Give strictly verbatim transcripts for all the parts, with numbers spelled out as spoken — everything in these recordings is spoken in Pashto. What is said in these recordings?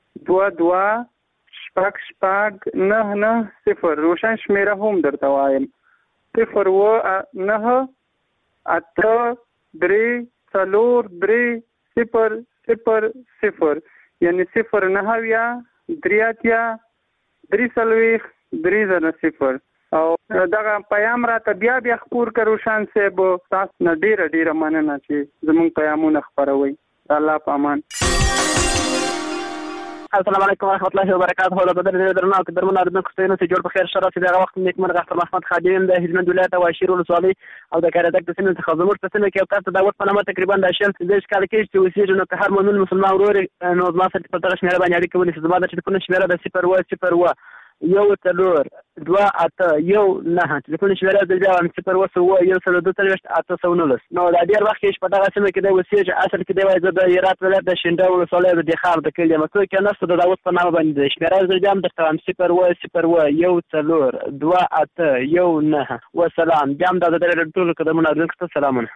دوه دوه شپږ شپږ نه نه صفر. روشن شمیره هم درته وایم. صفر اوه نه اته درې څلور درې صفر صفر صفر، یعنی صفر نه اویا درې اتیا درې څلوېښت درې زره صفر. او دغه پیام راته بیا بیا خپور کړه روشن صاحب. تاسو نه ډیره ډیره مننه چې زموږ پیامونه خپروي. الله په امان. السلام علیکم ورحمۃ اللہ وبرکاتہ. د درنو درنو قدرمنو اردوونکو ستاسو ته جوړ په خیر شرف چې دغه وخت نیکمرغه اختر محمد خادم د هلمند ولایت او شیر ولسوالۍ او د کاریدک د سیمې څخه زموږ په سیمه کې او تاسو د وخت په نامه تقریبا د شل د کال کې چې اوسېږي نو که هر مؤمن مسلمان ورور نو زما سره په دغه شمیره باندې اړیکه ونیسي. زما د ټلیفون شمیره د صفر اوه صفر اوه یو څلور دوه اته یو نه. ټلیفون شمیره د بیا صفر اوه اوه یو څلور دوه څلوېښت اته سوه نولس. نو دا ډېر وخت کې په دغه سیمه کې د اوسېږي. اصل کې دی وایي زه د هرات ولایت د شینډه ولسوالۍ د دخار د کلي یم. څوک یې نشته د داود په نامه باندې د شمیره زه بیا هم درته وایم صفر اوه صفر اوه یو څلور دوه اته یو نه. وسلام. بیا هم دا د ټولو قدرمنو اورېدونکو ته سلامونه.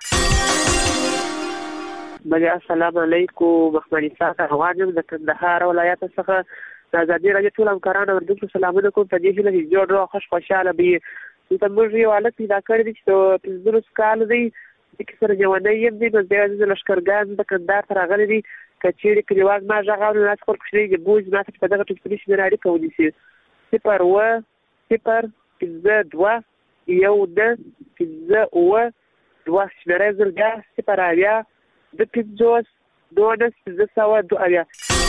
بله السلام علیکم. محمد اسحاق افغان یم د کندهار ولایت څخه. د ازادي راډیو ټول همکارانو اورېدونکو سلامونه کوم. په دې هیله چې جوړ روغ خوش خوشحاله وي. دلته موږ یو هلک پیدا کړی دی چې د پنځلس کالو دی. د کې سره جوانی یم دی. نو بیا د لښکرګاه د کندهار ته راغلی دی. که چېرې کلیوال ما غږ اوري نو خپل کوچنی د بوج ما ته په دغه ټلیفوني شمېره اړیکه ونیسي. صفر اوه صفر پنځه دوه یو نه پنځه اوه دوه شمېره زرګه صفر اویا دوه پنځوس دوه نهه پنځه سوه دوه اویا.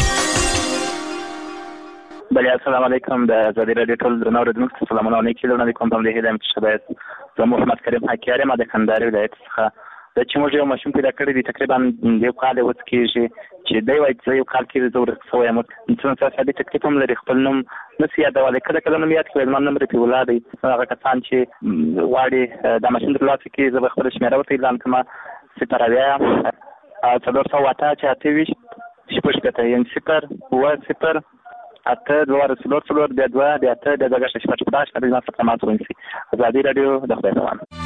بله السلام علیکم. د ازادي راډیو ټول درنو اورېدونکو ته سلامونه او نیکې لرنه کوم. په همدې هیله یم چې ښه باید. زه محمد کریم حقیار یم د کندهار ولایت څخه. دا چې موږ یو ماشوم پیدا کړی دی تقریبا یو کال یې اوس کېږي چې دی وایي چې یو کال کېږي زه ورک شوی یم. څومره سادي تکلیف هم لري. خپل نوم نسي یادولی. کله کله نوم یاد کړی زما نوم رفیع الله دی. هغه کسان چې غواړي دا ماشین ترلاسه کړي زه به خپله شمېره ورته اعلان کړم. صفر اویا څلور سوه اته چې اته ویشت شپږ شپېته یعنې صفر اوه صفر اته دوه څلور څلور بیا دوه بیا اته بیا دوه شپږ شپږ شپږ شپږ زما څخه ماته ونیسي. ازادي راډیو د خدای په امان.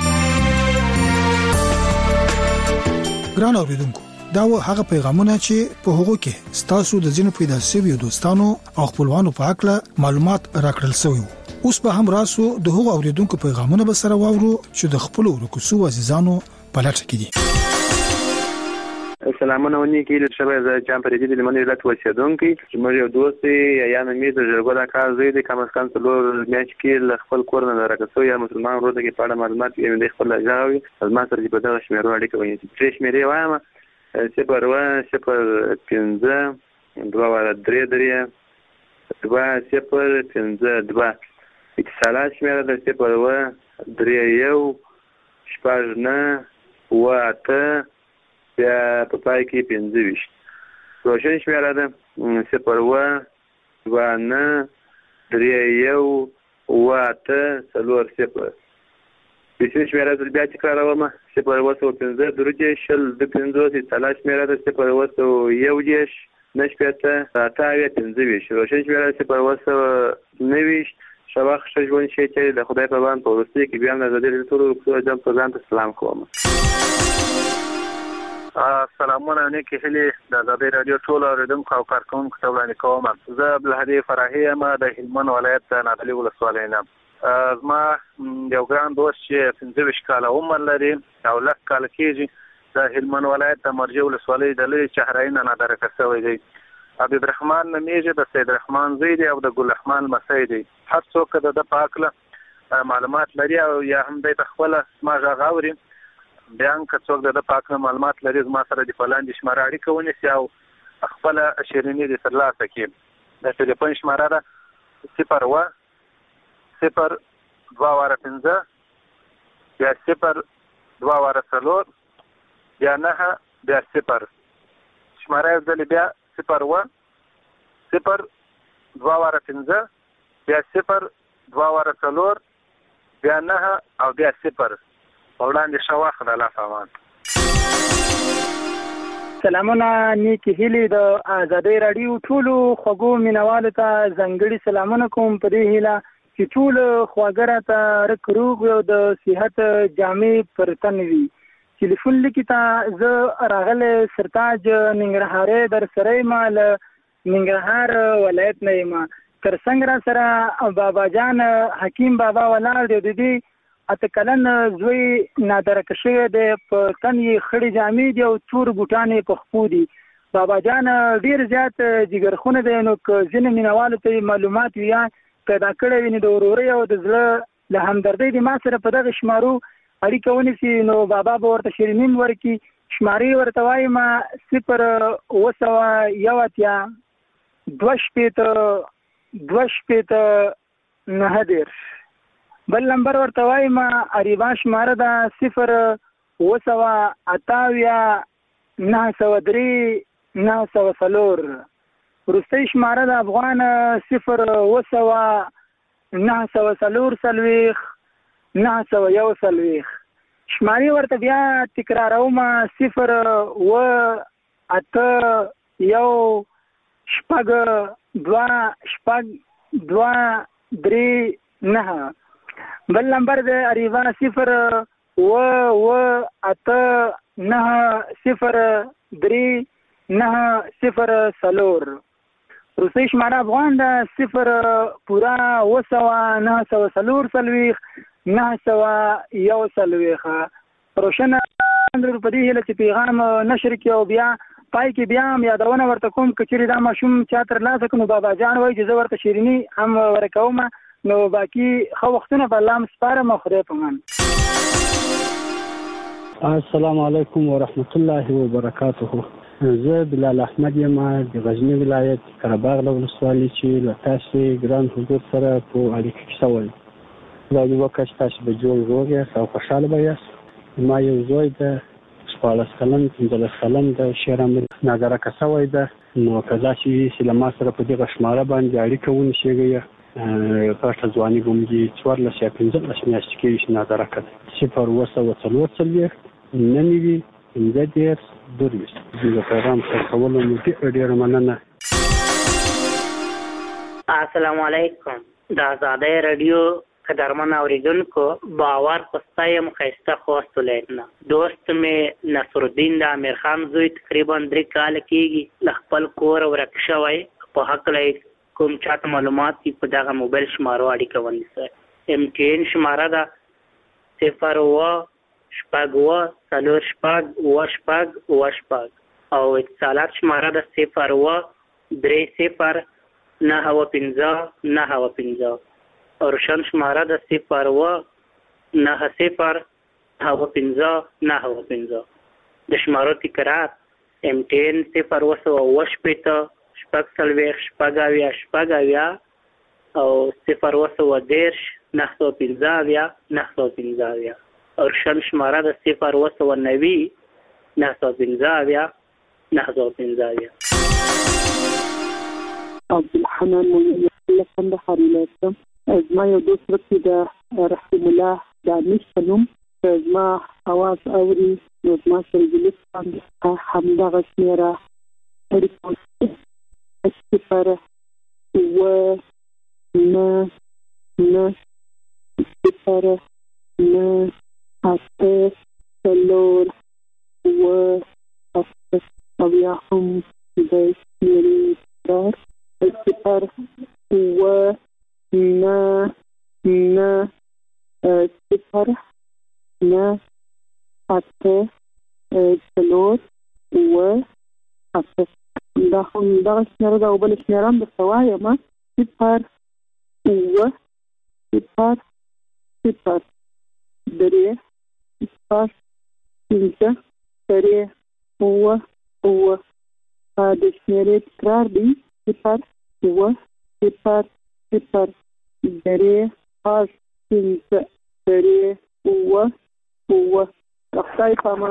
ګران اورېدونکو دا و هغه پیغامونه چې په هغو کې ستاسو د ځینو پیدا شویو دوستانو او خپلوانو په اړه معلومات راکړل شوی. اوس به هم راسو د هغو اورېدونکو پیغامونه به سره واورو چې د خپلو ورکوسو عزیزانو په لټه کې دي. سلامونه ونی کې له شبه ز چم پرې دي د منی ولایت اوسېدونکي چې موږ یو دوست یا مې د جرګو د کار زوی د کم از کم څلور میاشت کې خپل کور نه راکسو یا مسلمان ورته کې په اړه معلومات یې د خپل ځاوي از ما سره په دغه شمیرو اړیکه ونی چې ترې شمیرې وایم صفر اوه صفر پنځه دوه واره درې درې دوه صفر پنځه دوه. اتصالات شمیره د صفر اوه درې یو شپږ نه اوه اته بیا په پای کې پنځه ویشت. روشن شمیره ده صفر اوه دوه نه درې یو اوه اته څلور صفر. پیسې شمیره ده بیا تکراروم صفر اوه سوه پنځه درې دېرش شل دوه پنځوس. اتصالات شمیره ده صفر اوه سوه یو دېرش نهه شپېته اته اویا پنځه ویشت. روشن شمیره ده صفر اوه سوه نهه ویشت. ښه وخت ښه ژوند شي چې د خدای په امان. په وروستۍ کې بیا هم د ازادي راډیو ټولو ځان په ځان ته سلام کوم. سلامونه نیکې هیلې د ازادي راډیو ټول اورېدونکو او کارکوونکو ته وړاندې کوم. زه عبدالهادي فرحي یم د هلمند ولایت د نادعلي ولسوالۍ نه. زما یو ګران دوست چې پنځه ویشت کاله عمر لري او لس کاله کېږي د هلمند ولایت د مرجع ولسوالۍ د لرې چهرایي نه نادرکه شوی دی. عبدالرحمن نومیږي. د سید رحمان زوی دی او د ګلرحمان لمسی دی. هر څوک د ده په هکله معلومات لري او یا هم دی ته خپله زما غږ اوري بیا هم که څوک د ده په هکله معلومات لري زما سره د په لاندې شماره اړیکه ونیسي او خپله شیریني دې ترلاسه کړي. د ټلیفون شماره ده صفر اوه صفر دوه واره پنځه بیا صفر دوه واره څلور بیا نهه بیا صفر. شماره یو ځلې بیا صفر اوه صفر دوه واره پنځه بیا صفر دوه واره څلور بیا نهه او بیا صفر. وړاندې ښه وخت د الله په امان. سلامونه نیکې هیلې د ازادي راډیو ټولو خوږو مینوالو ته ځانګړي سلامونه کوم. په دې هیله چې ټول خواږه راته رک روغ او د صحت جامې پر تن وي. ټلیفون لیکي ته زه راغلی سرتاج ننګرهارۍ در سره یم له ننګرهار ولایت نه یم. ترڅنګ را سره بابا جان حکیم بابا ولاړ دی. د دې اته کلن زوی نادرک شوی دی، په تن یې خړې جامې دي او تور بوټان یې په خپو دي. بابا جان ډیر زیات جګرخونه دی، نو که ځینې مینوالو ته معلومات یا پیدا کړی وي نو د ورورۍ او د زړه له همدردۍ د ما سره په دغه شمارو اړیکه ونیسي، نو بابا به ورته شیرینیم ورکړي. شمارې ورته وایم صفر اوه سوه یو اتیا دوه شپېته دوه شپېته نهه دېرش. بل نمبر ورته وایم اریبا شماره ده صفر اوه سوه اته اویا نهه سوه درې نهه سوه څلور. وروستۍ شماره د افغان صفر اوه سوه نهه سوه څلور څلوېښت نهه سوه یو څلوېښت. شمارې ورته بیا تکراروم صفر اوه اته یو شپږ دوه شپږ دوه درې نهه. بل نمبر د اریبا صفر اوه اوه اته نهه صفر درې نهه صفر څلور. روسي شماره افغان ده صفر پورا اوه سوه نهه سوه څلور څلوېښت نهه سوه یو څلوېښت. روشنه په دې هیله چې پیغام نشر کړي او بیا پای کې بیا هم یادونه ورته کوم که چېرې دا ماشوم چا ترلاسه کړو نو بابا جان وایي چې زه ورته شیریني هم ورکوم. نو باقي ښه وختونه به الله م سپارم او خدای په امان. السلام علیکم ورحمت الله وبرکاته. زه بلال احمد یم د غزني ولایت قرهباغ له ولسوالۍ چې له تاسې ګران حضور سره په اړیکه کې شوی. خدای دې وکړي چې تاسو به جوړ روغ یاست او خوشحاله به یاست. ما یو زوی ده شپاړس کلن پنځلس کلن ده، شعر هم نادرکه شوی ده. نو که داسې چې له ما سره په دغه شماره باندې اړیکه ونیسئ، پټه ځواني به مې څوارلس یا پنځلس میاشتې کېږي چې نادرکه ده. صفر اوه سوه څلور څلوېښت نهه نوي پنځه دېرش درویشت. د پیغام ورکولو مو ډېره ډېره مننه. السلام علیکم. د آزادۍ راډیو قدرمن اوریدونکو، باور پسته یم ښایسته خوست ولایت نه. دوست مې نصرالدین د امیر خان زوی تقریبا درې کاله کېږي له خپل کور ورک شوی. په هکله کوم چاته معلومات دي په دغه موبایل شمارو اړیکه ونیسئ. ایم ټي این شماره ده صفر اوه شپږ اوه څلور شپږ اوه شپږ اوه شپږ او اتصالات شماره ده صفر اوه درې صفر نهه اوه پنځه نهه اوه پنځه او روشن شماره ده صفر اوه نهه صفر نهه اوه پنځه نهه اوه پنځه. د شمارو تکرار ایم ټي این صفر اوه سوه اوه شپېته شپږ څلوېښت شپږ اویا شپږ اویا او صفر اوه سوه دېرش نهه سوه پنځه اویا نهه سوه پنځه اویا او روشن شماره ده صفر اوه سوه نوي نهه سوه پنځه اویا نهه سوه پنځه اویا. عبدالحنان له کندهار ولایت. زما یو دوست ورته د رحیم الله دانش په نوم زما اواز اوري، نو زما سره جلوس باندې همدغه شمېره اړیکه صفر اوه نهه نهه صفر نهه اته څلور اوه اته او یا هم د شمېرې تکرار صفر اوه نهه نهه صفر نهه اته څلور اوه اته. دا خو دغه شمېره ده او بله شمېره هم درته وایم صفر اوه صفر صفر درې شپږ پنځه درې اوه اوه. د شمېرې تکرار دی صفر اوه صفر صفر درې شپږ پنځه درې اوه اوه. خدای په امان.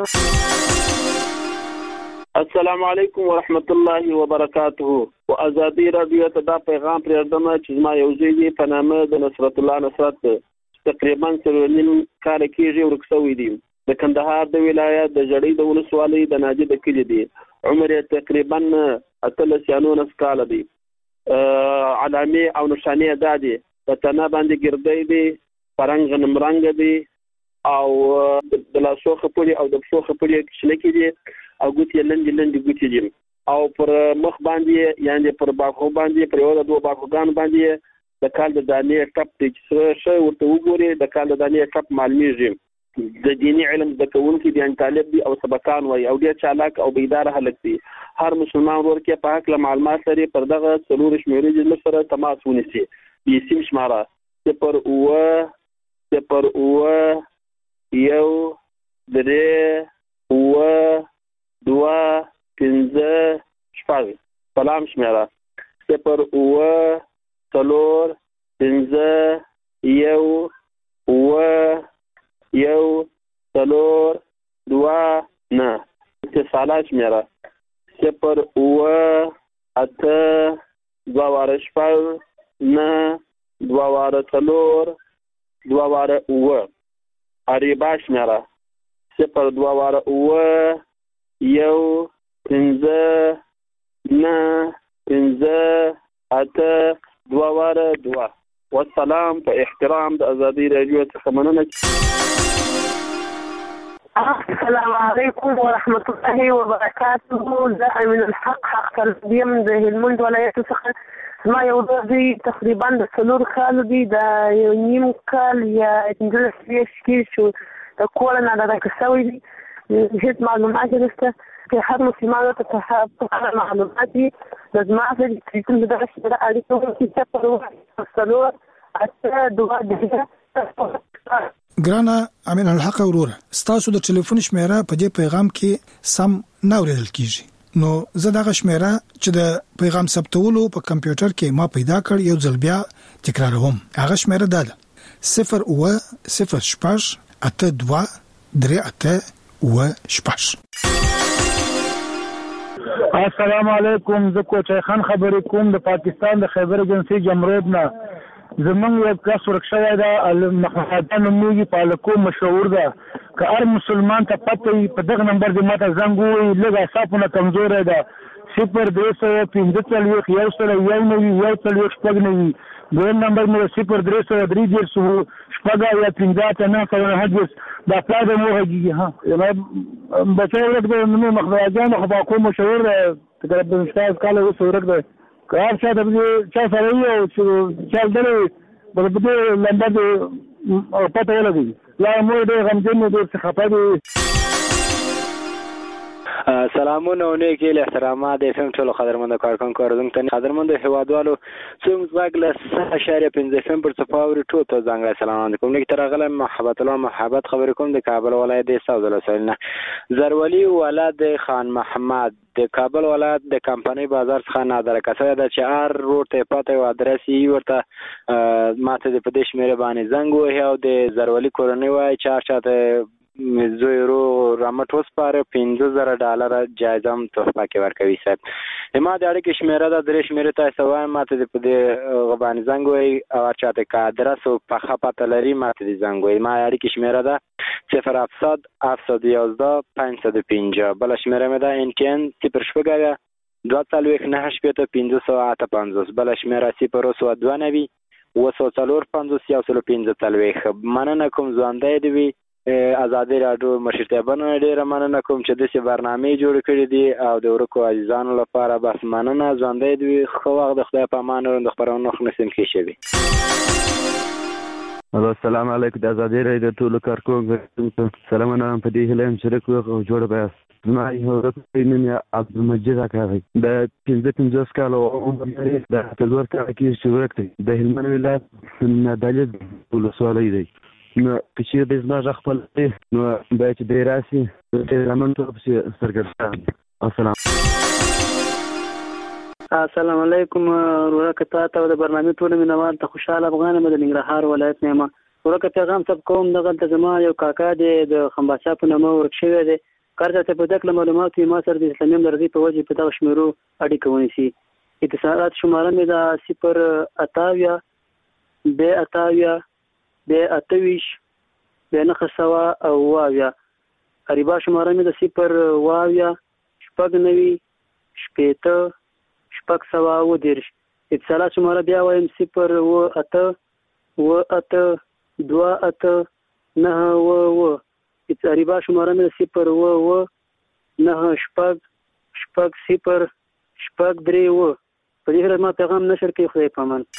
السلام علیکم ورحمت الله وبرکاته. و ازادي رادیو ته دا پیغام پرېږدم چې زما یو زوی دی په نامه د نصرت الله نصرت تقریبا څلور نیم کاله کېږي ورک شوی دی. د کندهار د ولایت د ژړۍ د ولسوالۍ د ناجي د کلي دی. عمر یې تقریبا اتلس یا نولس کاله دی. علامې او نښانې دا دي په تنه باندې ګردی دی، فرنګ غنم رنګ دی او د لاسو خپلې او د پښو خپلې کښنکې دي او ګوتې لنډې لنډې ګوتې دي. او پر مخ باندې یعنی پر باکو باندې پر یو د دوه باکوګان باندې د کال د دانې ټپ د سره شی ورته وګوري د کال د دانې ټپ معلومیږي د دیني علم د کوونکي د طالب دی او سبقان وای او ډیر چالاک او بیدار هلک دی هر مسلمان ورور کې په حق له معلومات لري پر دغه څلور شمیرې د سره تماس ونیسي د سیم شماره صفر اوه صفر اوه یو درې اوه دوه پنځه شپږ سلام شمیره صفر اوه څلور پنځه یو اوه یو څلور دوه نه اتصالات شمیره صفر اوه اته دوه واره شپږ نه دوه واره څلور دوه واره اوه اریبا شمیره صفر دوه واره اوه یو پنځه نه پنځه اته دوه واره دوه والسلام په احترام د ازادي رادیو څخه مننه. السلام علیکم ورحمة الله وبرکاته. زه من الحق حق تربیم د هلمند ولایت څخه ما یو دی تقریبا د څلور کالو دی د یو نیم کال یا پنځلس میاشتې کې چې د کور نه ډډه شوی دی هیڅ معلومات نشته چې هر مسلمان ته هغه معلومات دي د زما سره چې دغه سره اړیکه ونیسي صفر اوه څلور اته دوه درې. ګرانه امین الحق وروره ستاسو د ټلیفون شمیره په دې پیغام کې سم نه اوریدل کیږي نو زه دغه شمیره چې د پیغام ثبتولو په کمپیوټر کې ما پیدا کړ یو ځل بیا تکراروم هغه شمیره ده صفر اوه صفر شپږ اته دوه درې اته اوه شپږ. السلام علیکم زه کوچای خان خبرې کوم د پاکستان د خیبر ایجنسی جمرود نه زمونږ یو کس ورکشوی دا المحمدان نومیږي پالکو مشهور ده که هر مسلمان ته پته وي په دغه نمبر دې ماته زنګ ووایي لږ اعصابونه کمزوری ده صفر درې سوه پنځه څلوېښت یو سل یو نوي یو څلوېښت شپږ نوي دویم نمبر مې صفر درې سوه درې دېرش شپږ یا پنځه اته نهه سوه نهه دېرش دا پلار د مو غږېږي ها بچی ورک دی نوم یې مخدوجان خو باکو مشهور دی تقریبا شپږ کاله اوس ورک دی که هر چا د چا سره وي او چې چا لیدلی به په دې لمبر دې پته ولګوي یا مور ډېر غمجن دی ډېر څه خفه دی. سلامونه او نیکې له احترامات د اف ام ټولو قدرمنو کارکونکو اورېدونکو ته قدرمنو هیوادوالو څومره ځواک له سه اشاریه پنځه اف ام پر څپه اوري ټول ته ځانګړی سلام کوم لیک تر غله محبت الله محبت خبرې کوم د کابل ولایت د ساوز لسلنه زرولي ولاد خان محمد د کابل ولایت د کمپنۍ بازار څخه نادر کسه د چې ار روډ ته پته او ادرس یې ورته ماته د پدیش مېره باندې زنګ وه او د زرولي کورنۍ وای چار چاته زوی رو رامټ وسپاره پنځه زره ډالر جایزه هم تحفه کې ورکوي صاحب ما د اړیکې شمیره ده درې شمیرې تاسو وایم ماته د په دې غبان زنګ وای او چاته کا ادرس او په خپته لري ماته د زنګ وای ما اړیکې شمیره ده صفر هفتصد هفتصد یازده پنځصد و پنځه بل شمیره مې ده ان ټي ان صفر شپږ دوه څلوېښت نهه شپېته پنځه سوه اته پنځوس بل شمیره صفر سوه دوه نوي اوه سوه څلور پنځوس یو سل پنځه څلوېښت مننه کوم ژوندی دې وي ازادي راډیو مشرتابانو ډیره مننه کوم چې داسې برنامې جوړ کړې دي او د ورکو عزیزانو لپاره بس مننه ژوندی دې وي ښه وخت د خدای په امان د خپرونو نسیم کې شوي. السلام علیکم د ازادي راډیو ټولو کارکونکو سلامونه په دې هیله یم شریک او جوړ بیاست زما یو رقم نوم یې عبدالمجید اکا دی د پنځه پنځوس کالو عمر لري د څلور کاله کې چې ورک دی د هلمند ولایت نادعلي ولسوالۍ دی نو که چېرې د زما غږ خپل دی نو باید چې دی راسي د زمن ټول پسې سرګردان. السلام السلام علیکم ورکه تا ته د برنامې ټول مینوال ته خوشحال افغان مې د ننګرهار ولایت نه یم ورکه پیغام سب کوم دغلته زما یو کاکا دی د خمباسا په نامه ورک شوی دی کار ته په دغه معلومات ما سره د اسلامي همدردي په وجه په دغه شمیرو اړیکه ونیسي اتصالات شماره مې ده صفر اتاویا د اتاویا د اتویش د نهه سوه او واویا اریبا شماره مې د صفر واویا شپږ نوي شپېته شپږ سوه اوه دېرش اتصالات شماره بیا وایم صفر اوه اته اوه اته دوه اته نهه اوه اوه اریبا شماره مې د صفر اوه اوه نهه شپږ شپږ صفر شپږ درې و. په دې هیله ما پیغام نشر کوي. خدای په امان.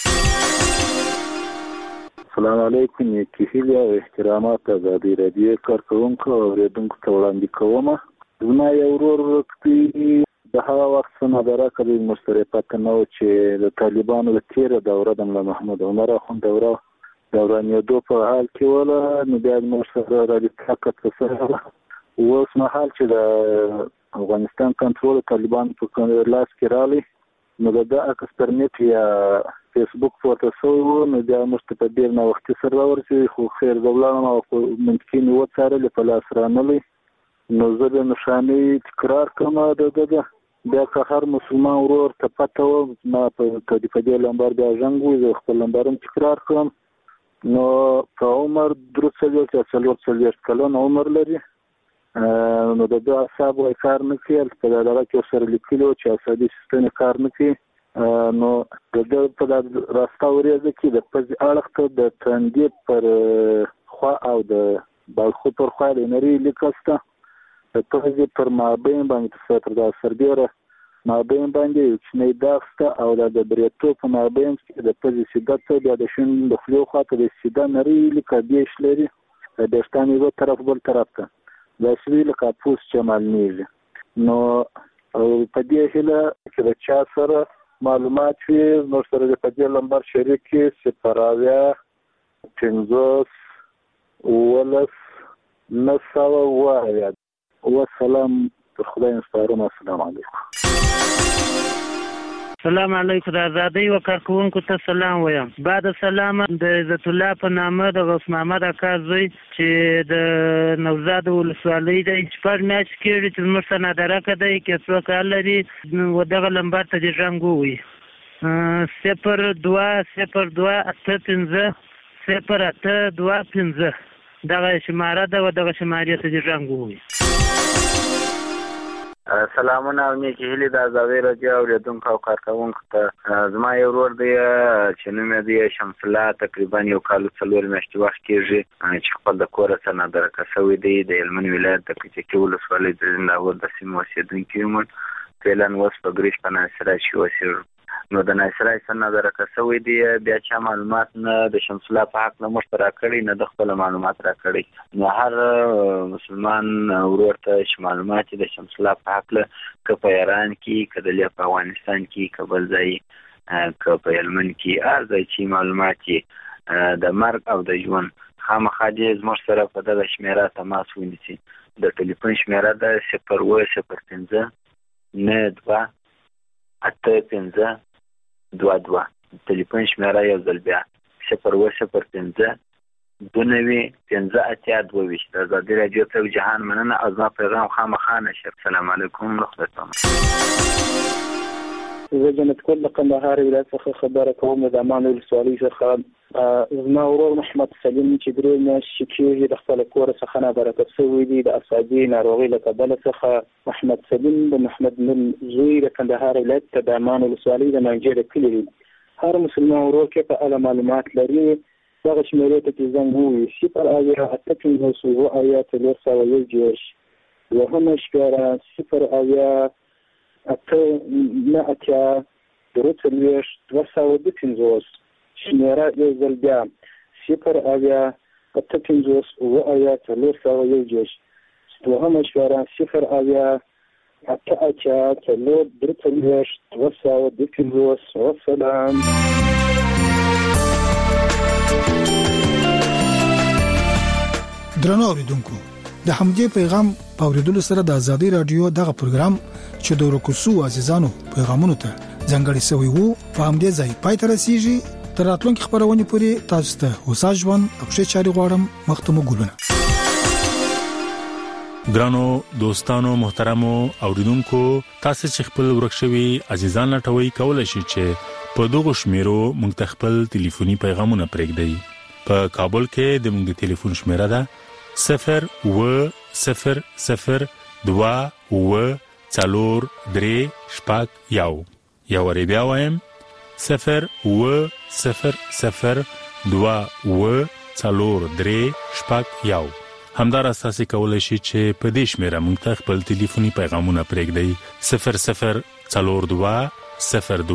السلام علیکم. کیفیل او احترامات ازادي رادیو کارکونکو او اوریدونکو ته وړاندې کوم. زما یو ورور کې د هغه وخت نه درکه د مشترکات نه و چې د طالبانو د تیره دوره د محمد عمر اخوند دوره دورانېدو په حال کې وله، نو بیا موږ سره رابطه کړه. اوس مهال چې د افغانستان کنټرول طالبان په لاس کې راغلی، نو د اکسپرنټ یا فیسبوک پورته شوی و، نو بیا موږ په ډېر ناوختي سره راورسېدو، خو خیر د ولاړم او منطقي مې وڅارلې په لاس رانغلی. نو زه د نښانۍ تکرار کوم د ده بیا که هر مسلمان ورور ته پته و ما په دې لمبر بیا ژنګ وي، زه خپل لمبر هم تکرار کړم. نو په عمر درې څلوېښت یا څلور څلوېښت کلن عمر لري، نو د ده اعصاب وایي کار نه کوي. په دغه کې ورسره لیکلي وو چې عصبي سیستم یې کار نه کوي. نو د ده په راسته ورېځه کې د پزې اړخ ته د تندي پر خوا او د بالخو پر خوا د نري لیکه شته، د پزې پر مابین باندې تر دا سربیره مابین باندې یو کوچنی داغ شته، او دا د بریتو په مابین کې د پزې سیده ته بیا د شین د خولې خواته د سیده نري لیکه بیش لري، د ویښتان یو طرف بل طرف ته داسې وي لکه پوست چې معلومیږي. نو په دې هیله چې د چا سره معلومات وي نور سره د په دې لمبر شریک کړي، صفر اویا پنځوس اوولس نهه سوه اوه اویا. والسلام. خدای نسپارم. السلام علیکم. سلام علیکم. د ازادۍ و کارکوونکو ته سلام وایم. بعد سلام د عزت الله په نامه د غوث محمد اکا زوی چې د نوزاد ولسوالۍ دی، شپږ میاشتې کېږي چې زموږ څه نادرکه دی، که څوک حال لري و دغه لمبر ته دې غږ ووایي. صفر دوه صفر دوه اته پنځه صفر اته دوه پنځه دغه شماره ده و دغه شمارې ته دې غږ ووایي. سلامونه او نیکې هیلې د ازادۍ راډیو اورېدونکو او کارکوونکو ته. زما یو ورور دی چې نوم یې دی شمس الله، تقریبا یو کال څلور میاشتې وخت کېږي چې خپل د کوره څخه نادرکه شوی دی. د هلمند ولایت د کچکي ولسوالۍ د زنداور د سیمې اوسېدونکی یم. فعلا اوس په ګریش په ناصرای کې اوسېږو. نو د ناصرای څخه نادرکه شوی دی، بیا چا معلومات نه د شمس الله په حق نه موږ ته راکړي نه د خپل معلومات راکړي. نو هر مسلمان ورور ته چې معلومات د شمس الله په حق که په ایران کې، که د په افغانستان کې، که بل ځای، که په هلمند کې، هر ځای چې معلومات د مرګ او د ژوند خامخا دې زموږ سره په دغه شمېره تماس ونیسي. د ټلیفون شمېره ده صفر اووه صفر پنځه نه دوه اته پنځه دوه دوه. ټلیفون شمېره یو ځل بیا صفر اووه صفر پنځه دوه نوي پنځه اتیا دوه ویشت. د ازادۍ راډیو ته جهان مننه او زما پیغام خامخا نشر. السلام علیکم. رخصتوم. زه جنت کول د کندهار ولایت څخه خبره کوم، د امان ولسوالۍ څخه. زما ورور محمد سلیم چې درې میاشتې کېږي د خپل کور څخه نابرکت شوی دی د اعصابي ناروغۍ له کبله څخه. محمد سلیم د محمد نور زوی د کندهار ولایت ته د امان ولسوالۍ د ناجیه د کلي دی. هر مسلمان ورور کې په اړه معلومات لري دغه شمېرې ته کې زنګ ووایي صفر اویا اته پنځوس اووه اویا څلور سوه یو دېرش. دوهمه شمېره صفر اویا اته نه اتیا درې څلوېښت دوه سوه دوه پنځوس. شمېره یو ځل بیا صفر اویا اته پنځوس اووه اویا څلور سوه یو دېرش. دوهمه شمېره صفر اویا اته اتیا څلور درې څلوېښت دوه سوه دوه پنځوس. والسلام. درنو اوریدونکو، د همدې پیغام په اوریدلو سره د ازادۍ راډیو دغه پروګرام چې د ورکوسو عزیزانو پیغامونو ته ځانګړی شوی وو په همدې ځای پای ته رسیږي. تر راتلونکي خبرونه پورې تاسو ته هوسا ژوند او ښه چاري غواړم. مختمو ګلونه. ګرانو دوستانو محترمو اوریدونکو، تاسو چې خپل ورکشوي عزیزان لټوي کولای شئ چې په دغه شمیرو موږ خپل ټلیفوني پیغامونه پرېږدئ. په کابل کې د موږ ټلیفون شمیره ده صفر اووه صفر صفر دوه اووه څلور درې شپږ یو. یو وری بیا وایم صفر اووه صفر صفر دوه اووه څلور درې شپږ یو. همدار اساسي کولای شي چې په دې شمیره موږ ته خپل ټلیفوني پیغامونه پرېږدئ صفر صفر څلور دوه صفر